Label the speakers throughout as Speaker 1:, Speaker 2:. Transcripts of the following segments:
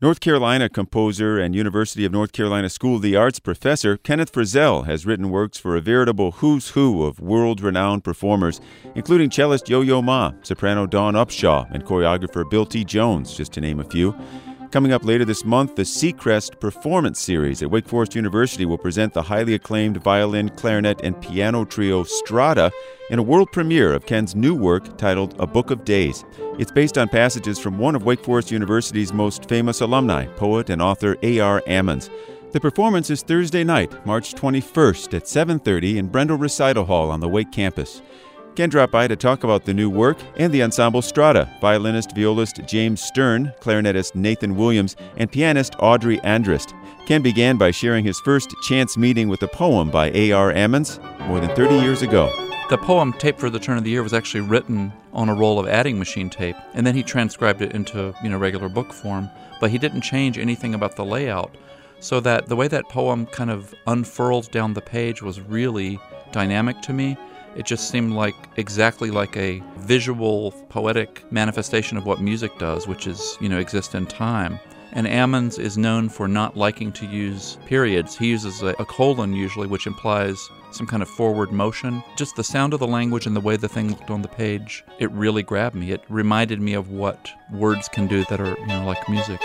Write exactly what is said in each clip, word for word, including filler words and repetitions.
Speaker 1: North Carolina composer and University of North Carolina School of the Arts professor Kenneth Frizzell has written works for a veritable who's who of world-renowned performers, including cellist Yo-Yo Ma, soprano Dawn Upshaw, and choreographer Bill T. Jones, just to name a few. Coming up later this month, the Seacrest Performance Series at Wake Forest University will present the highly acclaimed violin, clarinet, and piano trio Strata in a world premiere of Ken's new work titled A Book of Days. It's based on passages from one of Wake Forest University's most famous alumni, poet and author A R Ammons. The performance is Thursday night, March twenty-first at seven thirty in Brendel Recital Hall on the Wake campus. Ken dropped by to talk about the new work and the ensemble Strata, violinist, violist James Stern, clarinetist Nathan Williams, and pianist Audrey Andrist. Ken began by sharing his first chance meeting with a poem by A R Ammons more than thirty years ago.
Speaker 2: The poem, Tape for the Turn of the Year, was actually written on a roll of adding machine tape, and then he transcribed it into, you know, regular book form, but he didn't change anything about the layout, so that the way that poem kind of unfurled down the page was really dynamic to me. It just seemed like exactly like a visual, poetic manifestation of what music does, which is, you know, exist in time. And Ammons is known for not liking to use periods. He uses a, a colon usually, which implies some kind of forward motion. Just the sound of the language and the way the thing looked on the page, it really grabbed me. It reminded me of what words can do that are, you know, like music.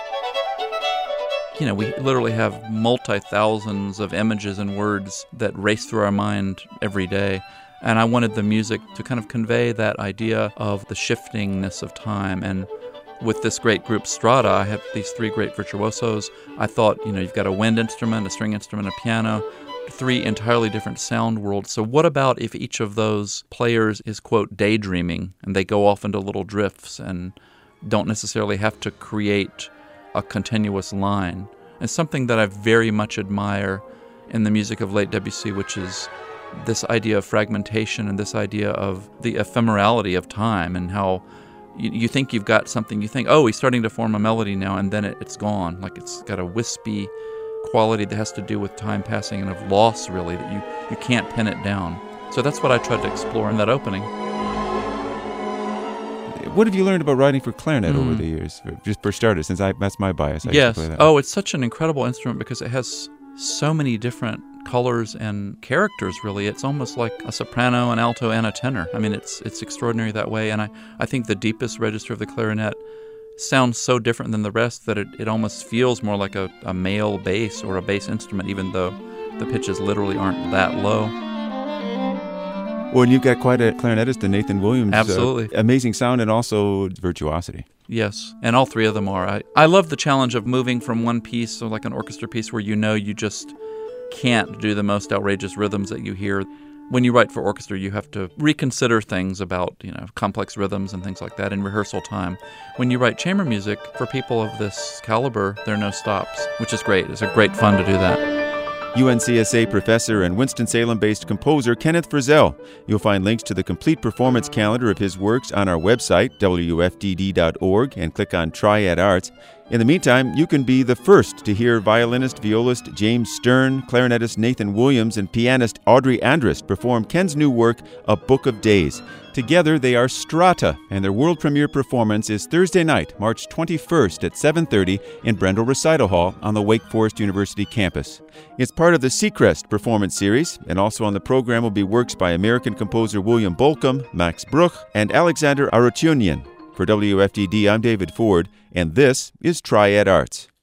Speaker 2: You know, we literally have multi-thousands of images and words that race through our mind every day. And I wanted the music to kind of convey that idea of the shiftingness of time. And with this great group Strata, I have these three great virtuosos. I thought, you know, you've got a wind instrument, a string instrument, a piano, three entirely different sound worlds. So what about if each of those players is, quote, daydreaming, and they go off into little drifts and don't necessarily have to create a continuous line? It's something that I very much admire in the music of late Debussy, which is this idea of fragmentation and this idea of the ephemerality of time, and how you, you think you've got something, you think, oh, he's starting to form a melody now, and then it, it's gone. Like it's got a wispy quality that has to do with time passing and of loss, really, that you, you can't pin it down. So that's what I tried to explore in that opening.
Speaker 1: What have you learned about writing for clarinet
Speaker 2: mm.
Speaker 1: over the years? Just for starters, since I, that's my bias. I
Speaker 2: yes.
Speaker 1: Play that.
Speaker 2: Oh, it's such an incredible instrument because it has so many different colors and characters, really. It's almost like a soprano, an alto, and a tenor. I mean, it's it's extraordinary that way. And I, I think the deepest register of the clarinet sounds so different than the rest that it, it almost feels more like a, a male bass or a bass instrument, even though the pitches literally aren't that low.
Speaker 1: Well, and you've got quite a clarinetist in Nathan Williams.
Speaker 2: Absolutely.
Speaker 1: Uh, amazing sound and also virtuosity.
Speaker 2: Yes, and all three of them are. I, I love the challenge of moving from one piece, so like an orchestra piece, where you know you just can't do the most outrageous rhythms that you hear. When you write for orchestra, you have to reconsider things about, you know, complex rhythms and things like that in rehearsal time. When you write chamber music, for people of this caliber, there are no stops, which is great. It's a great fun to do that.
Speaker 1: U N C S A professor and Winston-Salem-based composer Kenneth Frizzell. You'll find links to the complete performance calendar of his works on our website, W F D D dot org, and click on Triad Arts. In the meantime, you can be the first to hear violinist, violist James Stern, clarinetist Nathan Williams, and pianist Audrey Andrist perform Ken's new work, A Book of Days. Together, they are Strata, and their world premiere performance is Thursday night, March twenty-first at seven thirty in Brendel Recital Hall on the Wake Forest University campus. It's part of the Seacrest Performance Series, and also on the program will be works by American composer William Bolcom, Max Bruch, and Alexander Arutyunian. For W F D D, I'm David Ford, and this is Triad Arts.